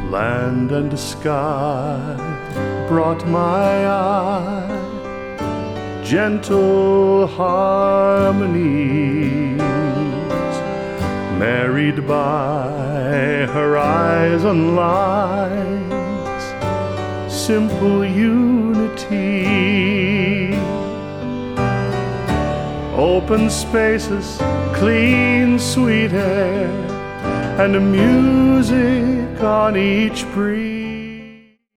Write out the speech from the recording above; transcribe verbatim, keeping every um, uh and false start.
Land and sky brought my eye gentle harmonies, married by horizon lines, simple unity. Open spaces, clean, sweet air, and music on each breeze.